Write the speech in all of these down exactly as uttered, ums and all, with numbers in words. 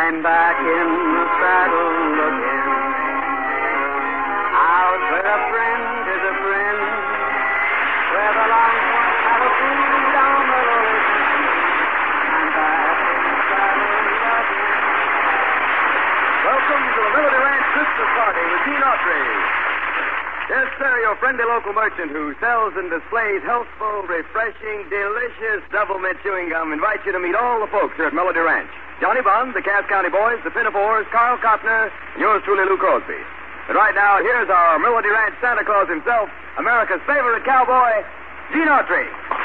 I'm back in the saddle again. Out where a friend is a friend, where the longhorns have a food down the lowest. I'm back in the saddle again. Welcome to the Melody Ranch Christmas Party with Gene Autry. Yes, sir, your friendly local merchant who sells and displays healthful, refreshing, delicious double mint chewing gum invites you to meet all the folks here at Melody Ranch. Johnny Bond, the Cass County Boys, the Pinafores, Carl Cotner, and yours truly, Lou Crosby. And right now, here's our Melody Ranch Santa Claus himself, America's favorite cowboy, Gene Autry.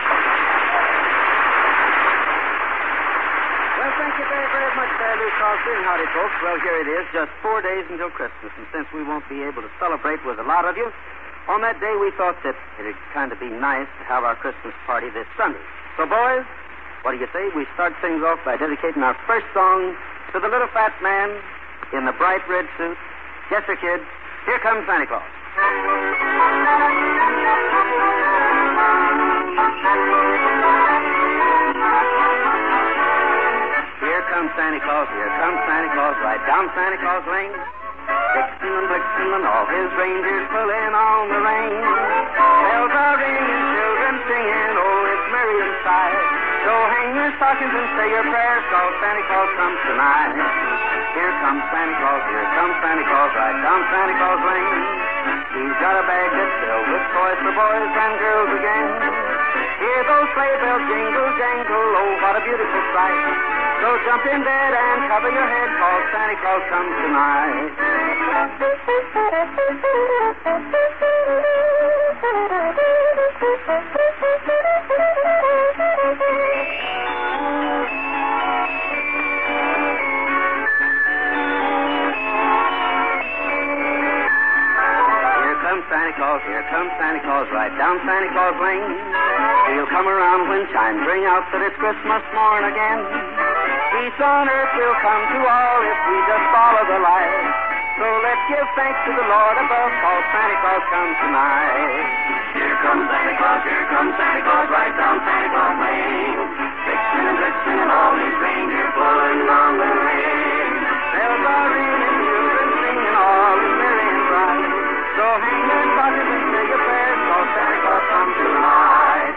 Well, thank you very, very much there, Lou Crosby, and howdy, folks. Well, here it is, just four days until Christmas, and since we won't be able to celebrate with a lot of you, on that day we thought that it'd kind of be nice to have our Christmas party this Sunday. So, boys, what do you say we start things off by dedicating our first song to the little fat man in the bright red suit? Yes, sir, kid. Here comes Santa Claus. Here comes Santa Claus, here comes Santa Claus, right down Santa Claus Lane. Dixon and Blixen and all his reindeers pulling on the rein. Bells are ringing, children singing, oh, it's merry inside. So hang your stockings and say your prayers, cause Santa Claus comes tonight. Here comes Santa Claus, here comes Santa Claus, right down Santa Claus Lane. He's got a bag that's filled with toys for boys and girls again. Hear those sleigh bells jingle, jangle, oh, what a beautiful sight. So jump in bed and cover your head, cause Santa Claus comes tonight. Santa Claus, here comes Santa Claus, right down Santa Claus Lane. He'll come around when chimes ring out that it's Christmas morn again. Peace on earth will come to all if we just follow the light. So let's give thanks to the Lord above, cause Santa Claus comes tonight. Here comes Santa Claus, here comes Santa Claus, right down Santa Claus Lane. Vixen and Blitzen and all his reindeer pulling on the rein. Bells are ringing, children singing, all is merry and bright. So hang your stockings and say your prayers, cause Santa Claus comes tonight.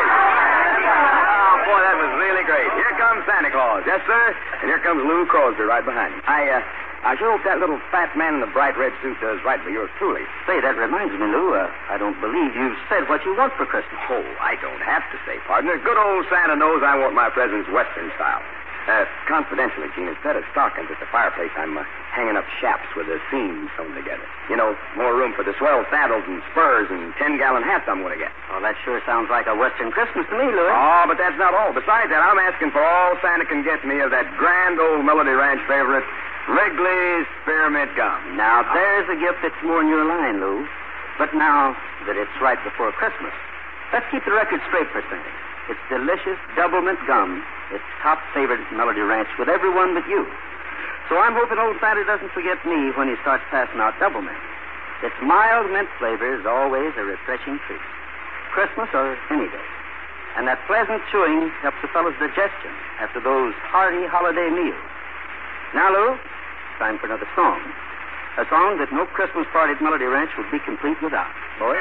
Oh, boy, that was really great. Here comes Santa Claus. Yes, sir. And here comes Lou Crosby right behind him. I, uh, I sure hope that little fat man in the bright red suit does right for yours truly. Say, that reminds me, Lou, uh, I don't believe you've said what you want for Christmas. Oh, I don't have to say, partner. Good old Santa knows I want my presents Western style. Uh, confidentially, Gene, instead of stockings at the fireplace, I'm uh, hanging up chaps with the seams sewn together. You know, more room for the swell saddles and spurs and ten-gallon hats I'm going to get. Oh, that sure sounds like a Western Christmas to me, Louis. Oh, but that's not all. Besides that, I'm asking for all Santa can get me of that grand old Melody Ranch favorite, Wrigley's Spearmint Gum. Now, there's a gift that's more in your line, Lou. But now that it's right before Christmas, let's keep the record straight for Santa. It's delicious double mint gum. It's top favorite at Melody Ranch with everyone but you. So I'm hoping old Santa doesn't forget me when he starts passing out double mint. Its mild mint flavor is always a refreshing treat. Christmas or any day. And that pleasant chewing helps a fellow's digestion after those hearty holiday meals. Now, Lou, time for another song. A song that no Christmas party at Melody Ranch would be complete without. Boy?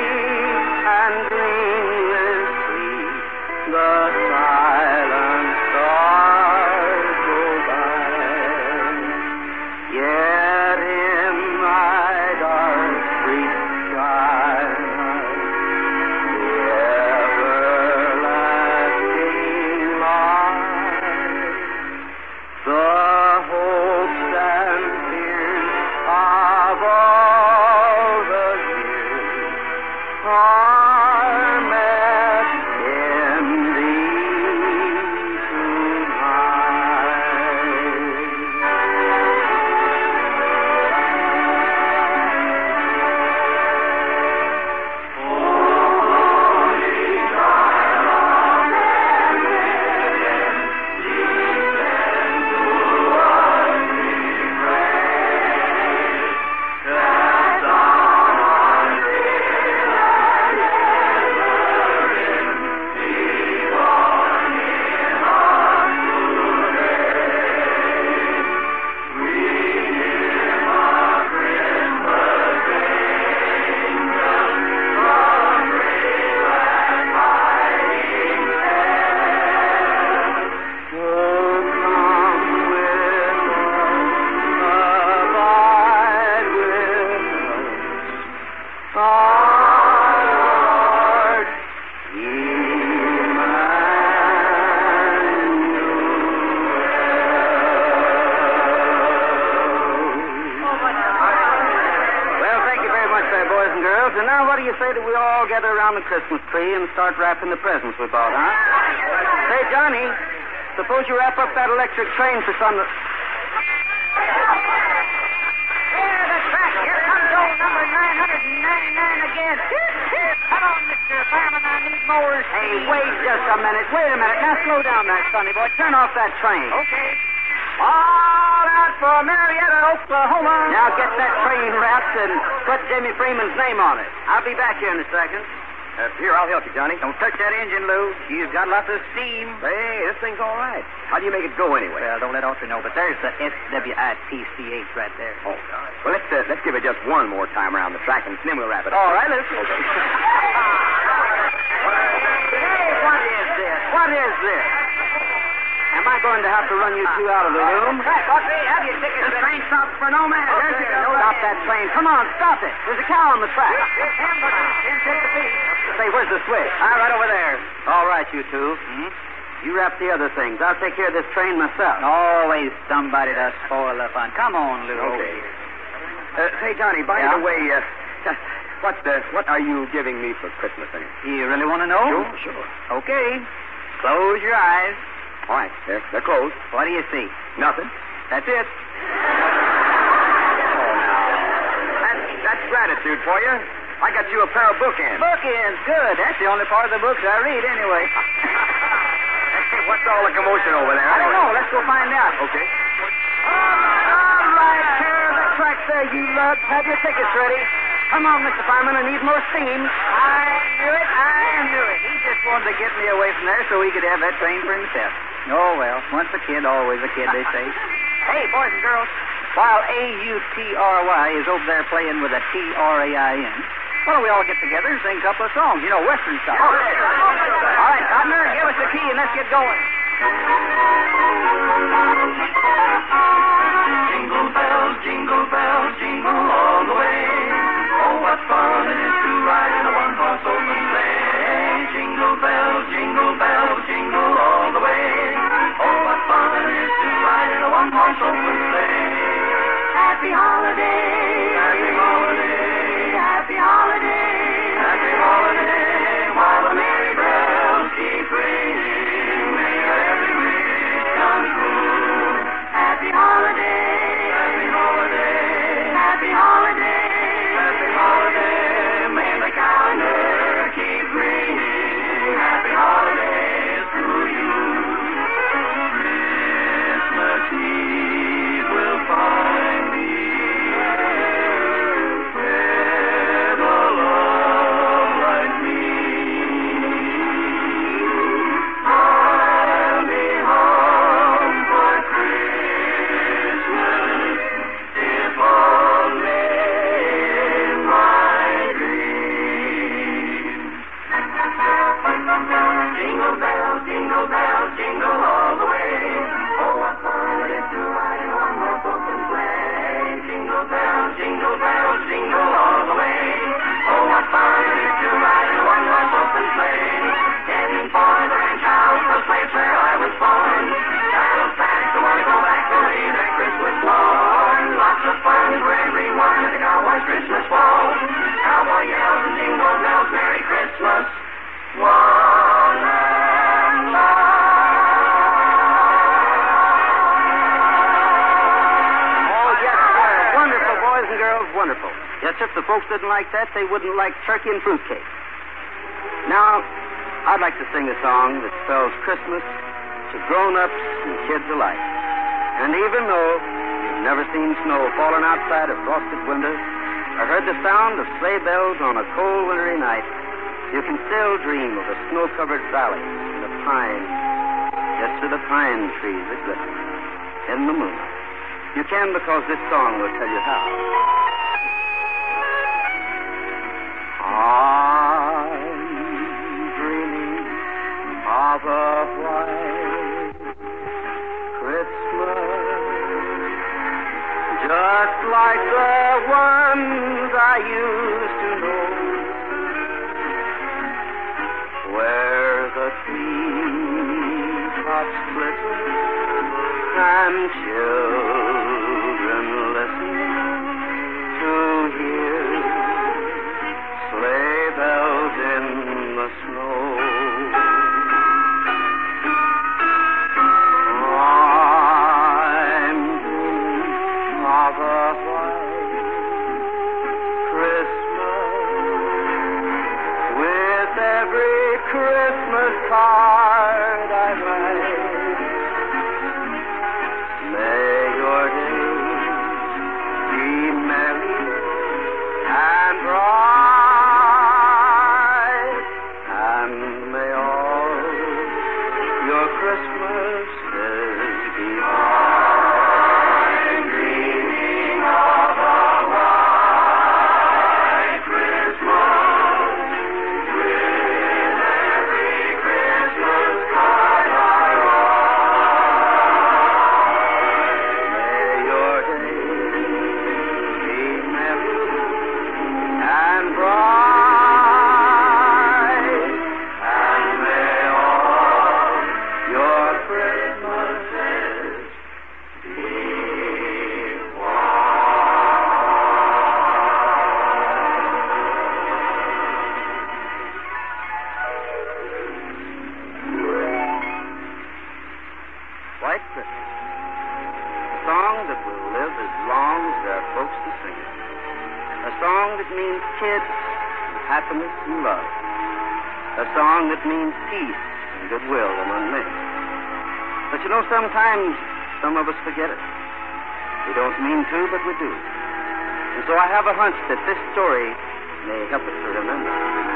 The silent say that we all gather around the Christmas tree and start wrapping the presents we bought, huh? Say, Johnny, suppose you wrap up that electric train for some... Here, the track. Here comes old number nine ninety-nine again. Come on, Mister Fireman, I need more steam. Hey, wait just a minute. Wait a minute. Now slow down there, Sonny boy. Turn off that train. Okay. All out for Marietta, Oklahoma. Now get that train wrapped and put Jimmy Freeman's name on it. I'll be back here in a second. Uh, here, I'll help you, Johnny. Don't touch that engine, Lou. You've got lots of steam. Hey, this thing's all right. How do you make it go anyway? Well, don't let Audrey know, but there's the S W I T C H right there. Oh, well, let's uh, let's give it just one more time around the track, and then we'll wrap it up. All right, let's go. Okay. Hey, what is this? What is this? Am I going to have to run you two out of the room? Audrey, have your tickets. The train stops for no man. There's Okay, your go. Stop that train. Come on, stop it. There's a cow on the track. Ten bucks, ten cents apiece. Say, where's the switch? Ah, right over there. All right, you two. Hmm? You wrap the other things. I'll take care of this train myself. Always somebody to spoil the fun. Come on, Lou. Okay. Uh, say, Johnny, by Yeah? the way, uh, what uh, what are you giving me for Christmas? Anyway? You really want to know? Sure, sure. Okay. Close your eyes. All right, they're, they're closed. What do you see? Nothing. That's it. Oh, now. That's, that's gratitude for you. I got you a pair of bookends. Bookends. Good. That's the only part of the books I read anyway. Hey, what's all the commotion over there? I don't anyway? know. Let's go find out. Okay. All right, care of the track there, you lugs. Have your tickets ready. Come on, Mister Fireman. I need more steam. I knew it. I knew it. He just wanted to get me away from there so he could have that train for himself. Oh, well, once a kid, always a kid, they say. Hey, boys and girls, while A U T R Y is over there playing with a T R A I N, why don't we all get together and sing a couple of songs? You know, Western style. All right, Cotner, give us the key and let's get going. Jingle bells, jingle bells, jingle all the way. Oh, what fun it is to ride in a one-horse open sleigh. Jingle bells, jingle bells, jingle all the way. Oh, what fun it is to ride in a one-horse open sleigh. Happy holiday, happy holiday, happy holiday, happy holiday. While the merry bells keep ringing, may your every wish come true. Happy holiday, happy holiday, happy holiday, happy holiday. May the calendar keep ringing. Happy holidays to you. Christmas Eve will find me with a love like me. I'll be home for Christmas if only in my dreams. Jingle bells, jingle bells, jingle all the way. Oh, what fun it is to ride in a one-horse open sleigh. Jingle bells, jingle bells, jingle all the way. Oh, what fun it is to ride in a one-horse open sleigh. Heading for the ranch house, the place where I was born. Child facts, I want to go back to lay that Christmas morn. Lots of fun for everyone at the Cowboys Christmas ball. Cowboy yells and jingle bells, Merry Christmas. One and Oh, yes, sir. Wonderful, boys and girls, wonderful. Yes, if the folks didn't like that, they wouldn't like turkey and fruitcake. Now, I'd like to sing a song that spells Christmas to grown-ups and kids alike. And even though you've never seen snow falling outside a frosted window or heard the sound of sleigh bells on a cold wintry night, you can still dream of a snow-covered valley and the pines. Yes, to the pine trees that glisten in the moonlight. You can because this song will tell you how. I'm dreaming of a white Christmas, just like the ones I used to know, where the treetops glisten and children listen to hear sleigh kids, and happiness and love. A song that means peace and goodwill among men. But you know, sometimes some of us forget it. We don't mean to, but we do. And so I have a hunch that this story may help us to remember.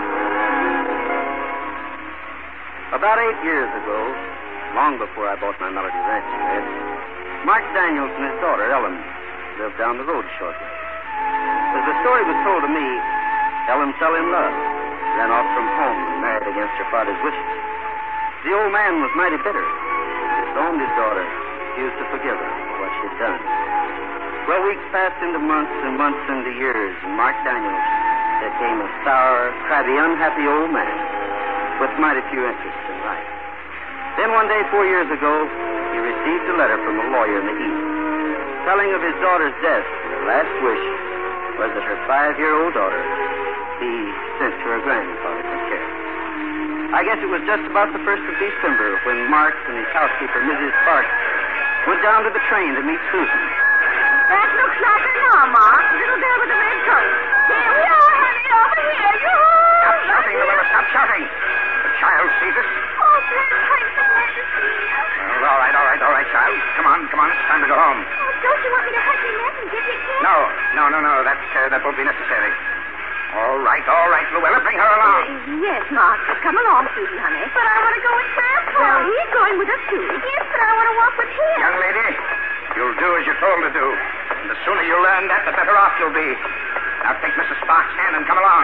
About eight years ago, long before I bought my Melody Ranch there, Mark Daniels and his daughter, Ellen, lived down the road a short way. As the story was told to me, Ellen fell in love, ran off from home and married against her father's wishes. The old man was mighty bitter. He disowned his daughter, refused to forgive her for what she had done. Well, weeks passed into months and months into years, and Mark Daniels became a sour, crabby, unhappy old man with mighty few interests in life. Then one day, four years ago, he received a letter from a lawyer in the East telling of his daughter's death. Her last wish was that her five-year-old daughter be sent to her grandfather for care. I guess it was just about the first of December when Mark and his housekeeper, Missus Sparks, went down to the train to meet Susan. That looks like her now, Mark. The little girl with the red coat. Here we are, honey, over here. Yoo-hoo! Stop shouting, Luella, stop shouting. The child sees us. Oh, please, I'm so glad to see you. Well, all right, all right, all right, child. Come on, come on. It's time to go home. Oh, don't you want me to hug your neck and give you a kiss? No, no, no, no. That, uh, that won't be necessary. All right, all right, Luella. Bring her along. Uh, yes, Mark. But come along, Susan, honey. But I want to go with Grandpa. Well, he's going with us, too. Yes, but I want to walk with him. Young lady, you'll do as you're told to do. And the sooner you learn that, the better off you'll be. Now take Missus Sparks' hand and come along.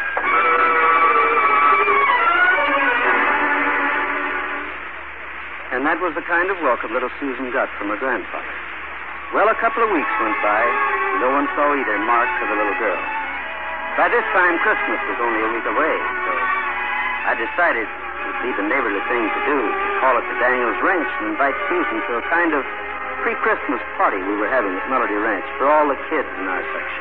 And that was the kind of welcome little Susan got from her grandfather. Well, a couple of weeks went by. No one saw either Mark or the little girl. By this time, Christmas was only a week away, so I decided it would be the neighborly thing to do to call at the Daniels Ranch and invite Susan to a kind of pre-Christmas party we were having at Melody Ranch for all the kids in our section.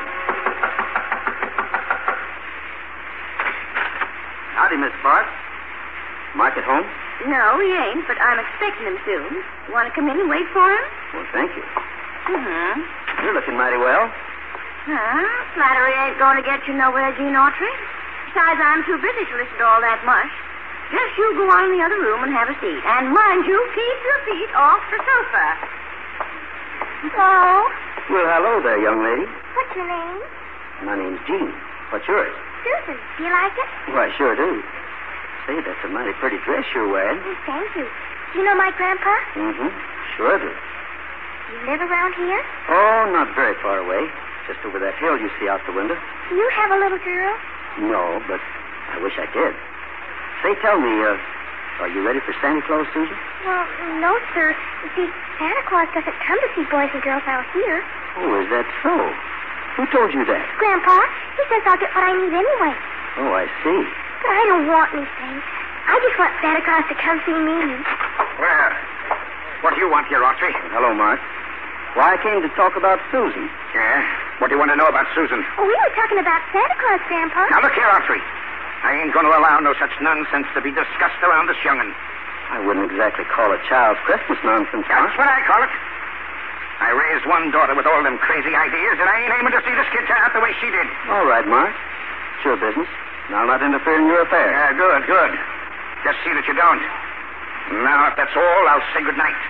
Howdy, Miss Sparks. Mark at home? No, he ain't, but I'm expecting him soon. Want to come in and wait for him? Well, thank you. Mm-hmm. You're looking mighty well. Huh? Flattery ain't going to get you nowhere, Gene Autry. Besides, I'm too busy to listen to all that mush. Just you go on in the other room and have a seat. And mind you, keep your feet off the sofa. Hello. Well, hello there, young lady. What's your name? My name's Jean. What's yours? Susan. Do you like it? Well, I sure do. Say, that's a mighty pretty dress you're wearing. Oh, thank you. Do you know my grandpa? Mm-hmm. Sure do. You live around here? Oh, not very far away. Just over that hill you see out the window. Do you have a little girl? No, but I wish I did. Say, tell me, uh, are you ready for Santa Claus, Susan? Well, no, sir. You see, Santa Claus doesn't come to see boys and girls out here. Oh, is that so? Who told you that? Grandpa, he says I'll get what I need anyway. Oh, I see. But I don't want anything. I just want Santa Claus to come see me. Well, what do you want here, Autry? Hello, Mark. Well, I came to talk about Susan. Yeah? What do you want to know about Susan? Oh, we were talking about Santa Claus, Grandpa. Now, look here, Autry. I ain't going to allow no such nonsense to be discussed around this young'un. I wouldn't exactly call it child's Christmas nonsense, Mark. That's what I call it. I raised one daughter with all them crazy ideas, and I ain't aiming to see this kid turn out the way she did. All right, Mark. It's your business. And I'll not interfere in your affairs. Yeah, good, good. Just see that you don't. Now, if that's all, I'll say good night.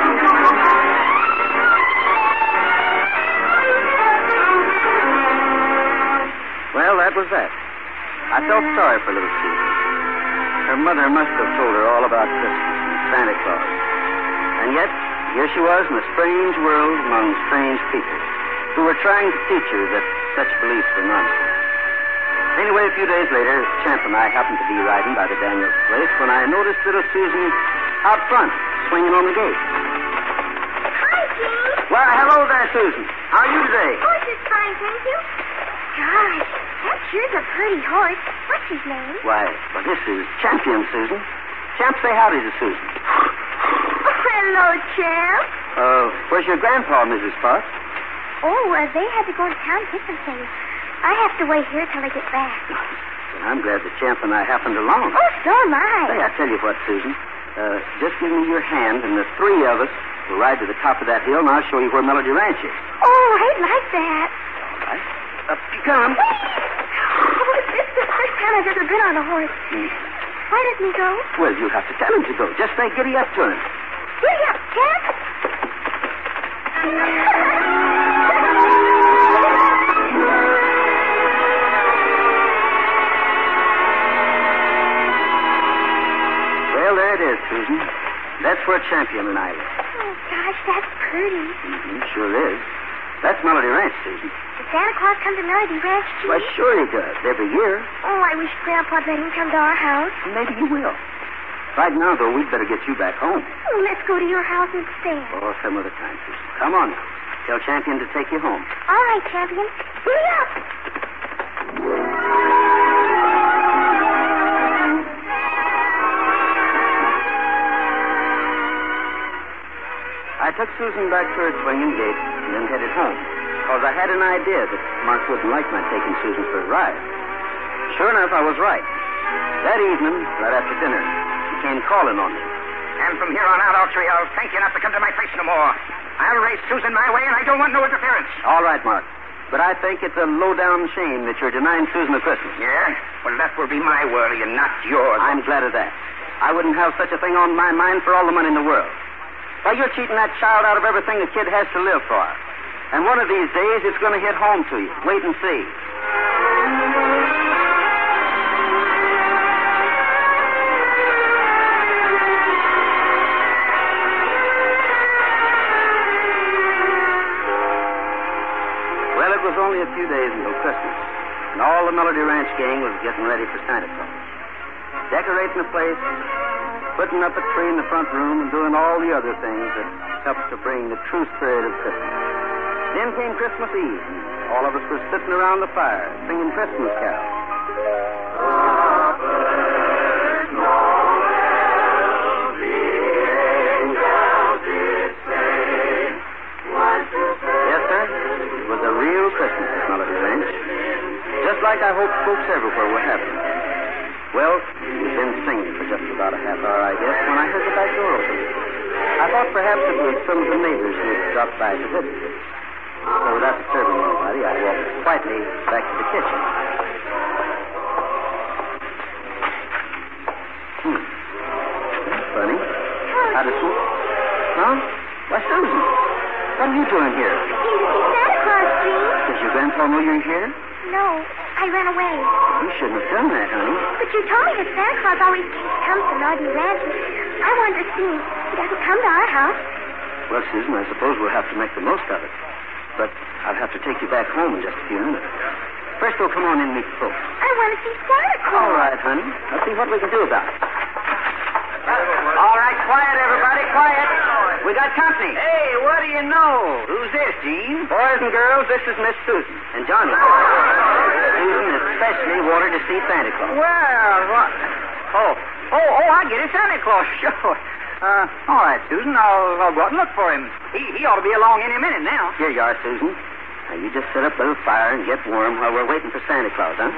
Well, that was that. I felt sorry for little Susan. Her mother must have told her all about Christmas and Santa Claus. And yet, here she was in a strange world among strange people who were trying to teach her that such beliefs were nonsense. Anyway, a few days later, Champ and I happened to be riding by the Daniels place when I noticed little Susan out front, swinging on the gate. Hi, Gene. Well, hello there, Susan. How are you today? Oh, just fine, thank you. Gosh, that sure's a pretty horse. What's his name? Why, well, this is Champion, Susan. Champ, say howdy to Susan. Hello, Champ. Uh, where's your grandpa, Missus Sparks? Oh, uh, they had to go to town to get some things. I have to wait here till they get back. Well, I'm glad that Champ and I happened along. Oh, so am Say, I. I tell you what, Susan. Uh, just give me your hand, and the three of us will ride to the top of that hill, and I'll show you where Melody Ranch is. Oh, I'd like that. All right. Up you come. time I've ever been on a horse. Hmm. Why doesn't he go? Well, you have to tell him to go. Just say giddy up to him. Giddy up, Champ. Well, there it is, Susan. That's where Champion and I live. Oh, gosh, that's pretty. Mm-hmm, sure is. That's Melody Ranch, Susan. Does Santa Claus come to Melody Ranch, too? Why, sure he does. Every year. Oh, I wish Grandpa'd let him come to our house. Maybe he will. Right now, though, we'd better get you back home. Oh, let's go to your house instead. Oh, some other time, Susan. Come on now. Tell Champion to take you home. All right, Champion. Giddy up. I took Susan back to her swinging gate and then headed home, because I had an idea that Mark wouldn't like my taking Susan for a ride. Sure enough, I was right. That evening, right after dinner, he came calling on me. And from here on out, Autry, I'll thank you not to come to my place no more. I'll raise Susan my way, and I don't want no interference. All right, Mark. But I think it's a low-down shame that you're denying Susan a Christmas. Yeah? Well, that will be my worry and not yours. I'm glad of that. I wouldn't have such a thing on my mind for all the money in the world. Why, you're cheating that child out of everything the kid has to live for. And one of these days, it's going to hit home to you. Wait and see. Well, it was only a few days until Christmas, and all the Melody Ranch gang was getting ready for Santa Claus. Decorating the place, putting up a tree in the front room, and doing all the other things that helps to bring the true spirit of Christmas. Then came Christmas Eve, and all of us were sitting around the fire, singing Christmas carols. Yes, sir, it was a real Christmas at Melody Ranch, just like I hoped folks everywhere were having. Well, we'd been singing for just about a half hour, I guess, when I heard the back door open. I thought perhaps it was some of the neighbors who had dropped by to visit us. So without disturbing anybody, I walked quietly back to the kitchen. Hmm. That's funny. How does you... Huh? Why, Susan, what are you doing here? I came to see Santa Claus, Gene. Does your grandpa know you're here? No, I ran away. You shouldn't have done that, honey. But you told me that Santa Claus always comes to Melody Ranch. I wanted to see him. He doesn't come to our house. Well, Susan, I suppose we'll have to make the most of it. But I'll have to take you back home in just a few minutes. First, though, come on in and meet the folks. I want to see Santa Claus. All right, honey. Let's see what we can do about it. All right, quiet, everybody, quiet. We got company. Hey, what do you know? Who's this, Gene? Boys and girls, this is Miss Susan and Johnny. Susan especially wanted to see Santa Claus. Well, what? Oh, oh, oh, I get it, Santa Claus, sure. Uh, all right, Susan, I'll, I'll go out and look for him. He, he ought to be along any minute now. Here you are, Susan. Now, you just sit up by the fire and get warm while we're waiting for Santa Claus, huh?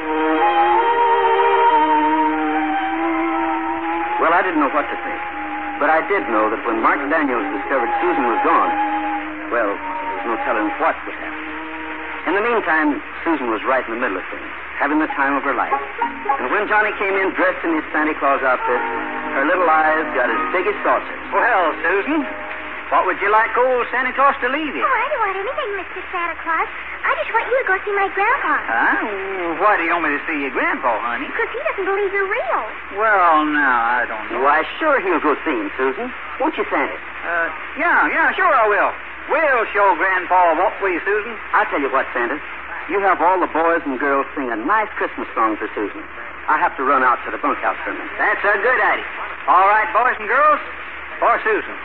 Well, I didn't know what to think. But I did know that when Mark Daniels discovered Susan was gone, well, there was no telling what would happen. In the meantime, Susan was right in the middle of things, having the time of her life. And when Johnny came in dressed in his Santa Claus outfit, her little eyes got as big as saucers. Well, Susan, what would you like old Santa Claus to leave you? Oh, I don't want anything, Mister Santa Claus. I just want you to go see my grandpa. Huh? Why do you want me to see your grandpa, honey? Because he doesn't believe you're real. Well, now, I don't know. Why, sure he'll go see him, Susan. Won't you, Santa? Uh, yeah, yeah, sure I will. We'll show Grandpa, won't we, Susan? I'll tell you what, Santa. You have all the boys and girls sing a nice Christmas song for Susan. I have to run out to the bunkhouse for a minute. That's a good idea. All right, boys and girls, for Susan.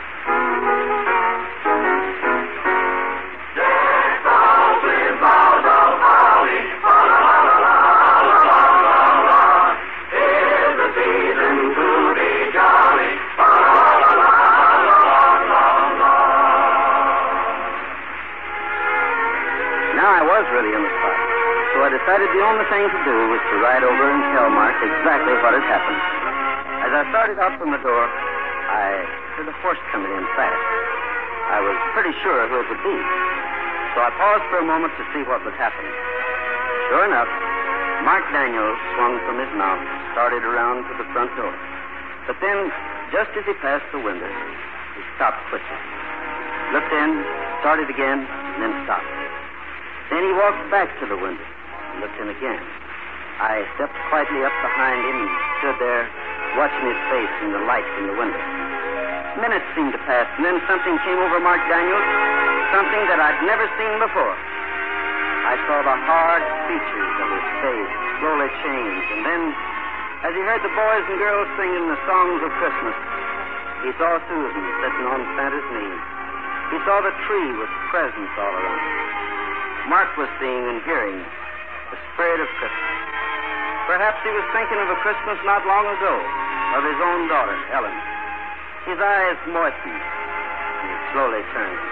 Now I was really in the spot, so I decided the only thing to do was to ride over and tell Mark exactly what had happened. As I started out from the door, I heard a horse coming in fast. I was pretty sure who it would be, so I paused for a moment to see what would happen. Sure enough, Mark Daniels swung from his mount, started around to the front door. But then, just as he passed the window, he stopped quickly. Looked in, started again, and then stopped. Then he walked back to the window and looked in again. I stepped quietly up behind him and stood there, watching his face in the light from the window. Minutes seemed to pass, and then something came over Mark Daniels, something that I'd never seen before. I saw the hard features of his face slowly change, and then, as he heard the boys and girls singing the songs of Christmas, he saw Susan sitting on Santa's knee. He saw the tree with presents all around. Mark was seeing and hearing the spirit of Christmas. Perhaps he was thinking of a Christmas not long ago, of his own daughter, Ellen. His eyes moistened, and he slowly turned.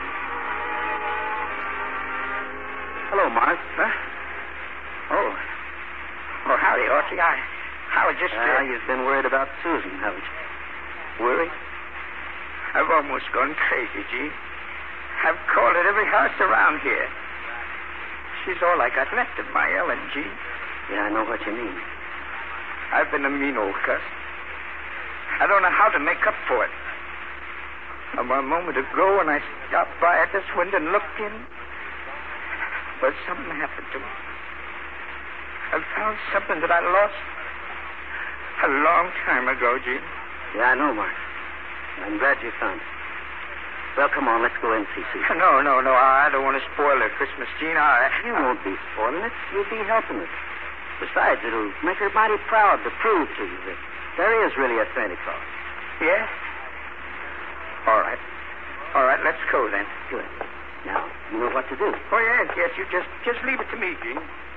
Hello, Mark. Huh? Oh. Oh, howdy, Archie. I, I was just... Ah, Uh, you've been worried about Susan, haven't you? Worried? I've almost gone crazy, Gene. I've called at every house around here. She's all I got left of my Ellen, Gene. Yeah, I know what you mean. I've been a mean old cuss. I don't know how to make up for it. A moment ago, when I stopped by at this window and looked in, but something happened to me. I found something that I lost a long time ago, Gene. Yeah, I know, Mark. I'm glad you found it. Well, come on, let's go in and see Susan. No, no, no. I don't want to spoil her Christmas, Gene. I... You won't be spoiling it. You'll be helping her. Besides, it'll make her mighty proud to prove to you that there is really a Santa Claus. Yeah? All right. All right, let's go then. Good. Now, you know what to do. Oh, yes, yes. You just just leave it to me, Gene.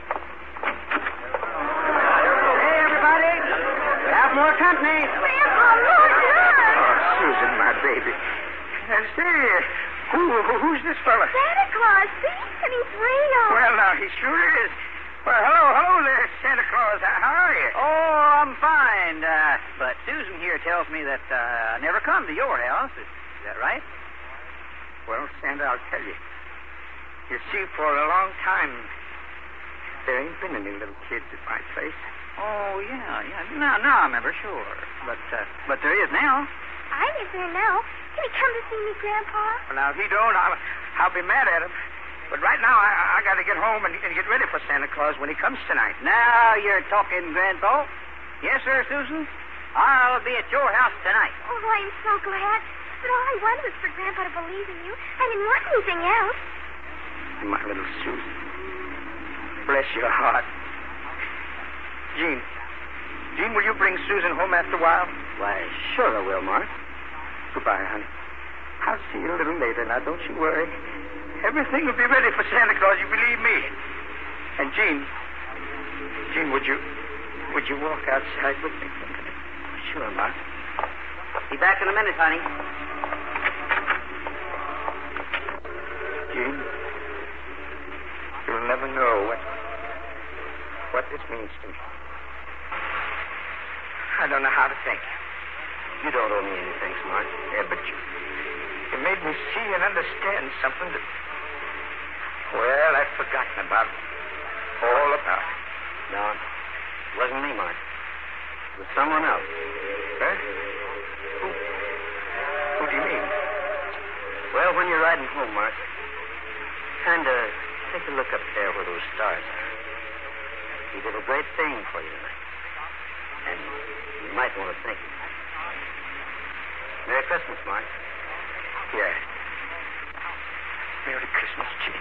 Hey, everybody. We have more company. Grandpa, look, look. Oh, Susan, my baby. And say, who, who, who's this fella? Santa Claus, see? And he's real. Well, now, he sure is. Well, hello, hello there, Santa Claus. How how are you? Oh, I'm fine. Uh, but Susan here tells me that uh, I never come to your house. Is, is that right? Well, Santa, I'll tell you. You see, for a long time, there ain't been any little kids at my place. Oh, yeah, yeah. Now, now I remember, sure. But, uh, but there is now. I live there now. Can he come to see me, Grandpa? Well, now, if he don't, I'll, I'll be mad at him. But right now, I, I got to get home and, and get ready for Santa Claus when he comes tonight. Now you're talking, Grandpa. Yes, sir, Susan. I'll be at your house tonight. Oh, I'm so glad. But all I wanted was for Grandpa to believe in you. I didn't want anything else. My little Susan. Bless your heart. Gene. Gene, will you bring Susan home after a while? Why, sure I will, Mark. Goodbye, honey. I'll see you a little later. Now, don't you worry. Everything will be ready for Santa Claus, you believe me. And, Gene, Gene, would you, would you walk outside with me? Sure, Mark. Be back in a minute, honey. Gene, you'll never know what, what this means to me. I don't know how to thank you. You don't owe me any thanks, Mark. Yeah, but you, you made me see and understand something that, well, I've forgotten about it. All about it. No, it wasn't me, Mark. It was someone else. Huh? Who? Who do you mean? Well, when you're riding home, Mark, kind of take a look up there where those stars are. He did a great thing for you tonight. And you might want to thank him. Merry Christmas, Mark. Yeah. Merry Christmas, Gene.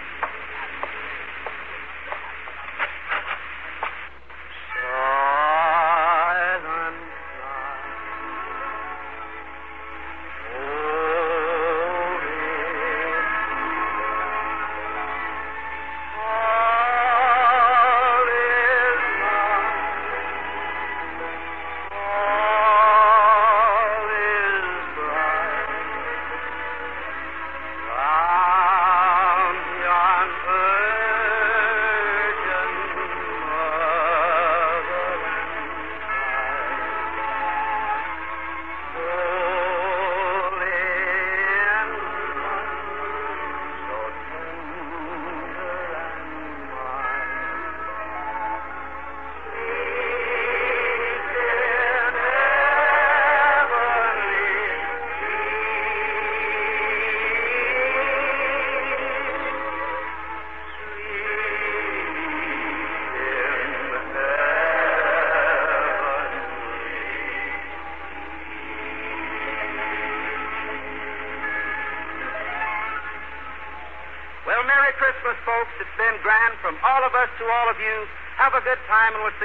Silent night, all is bright. Round yon Merry Christmas, folks. It's been grand from all of us to all of you. Have a good time, and we'll see